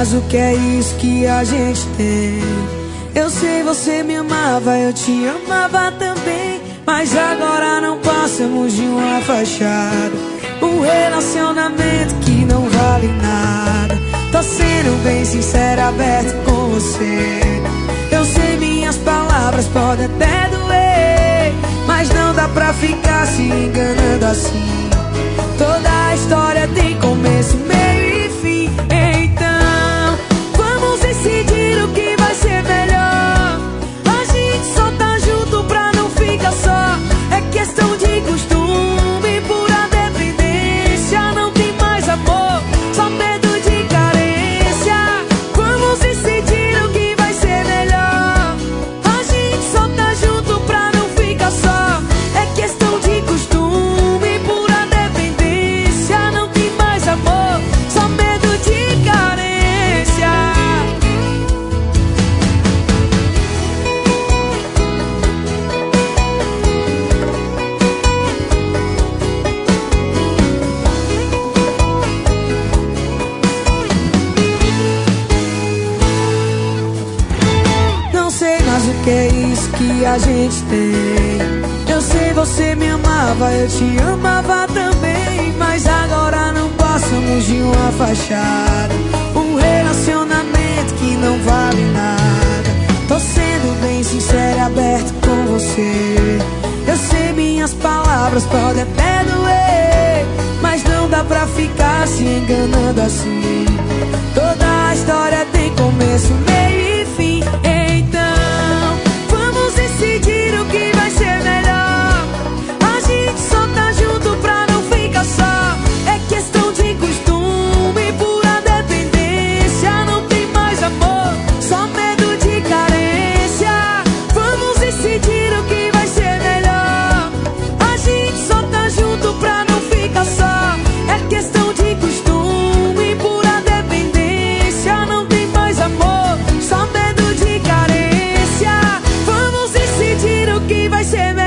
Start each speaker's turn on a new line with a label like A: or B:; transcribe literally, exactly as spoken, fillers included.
A: mas o que é isso que a gente tem? Eu sei, você me amava, eu te amava também, mas agora não passamos de uma fachada, um relacionamento que não vale nada. Tô sendo bem sincero, aberto com você. Eu sei, minhas palavras podem até doer, mas não dá pra ficar se enganando assim. Toda a história tem começo, meio e fim. Então, vamos decidir o que vai ser melhor. A gente só tá junto pra não ficar só. É questão de costume, pura dependência. Não tem mais amor, só medo de carência. Vamos decidir o que vai ser melhor. A gente só tá junto pra não ficar só. É questão de costume, pura dependência. Não tem mais amor, só medo de carência. Não sei mais o que é isso que a gente tem. Eu sei, você me amava, eu te amava também, mas agora não passamos de uma fachada, um relacionamento que não vale nada. Tô sendo bem sincero e aberto com você. Eu sei, minhas palavras podem até doer, mas não dá pra ficar se enganando assim. Toda a história tem começo, meio e fim. Então, vamos decidir o que vai ser melhor. A gente só tá junto pra não ficar só. É questão de costume, pura dependência. Não tem mais amor, só medo de carência. Vamos decidir o que vai ser melhor. A gente só tá junto pra não ficar só. É questão de costume, pura dependência. Não tem mais amor, só medo de carência. Vamos decidir o que vai ser melhor.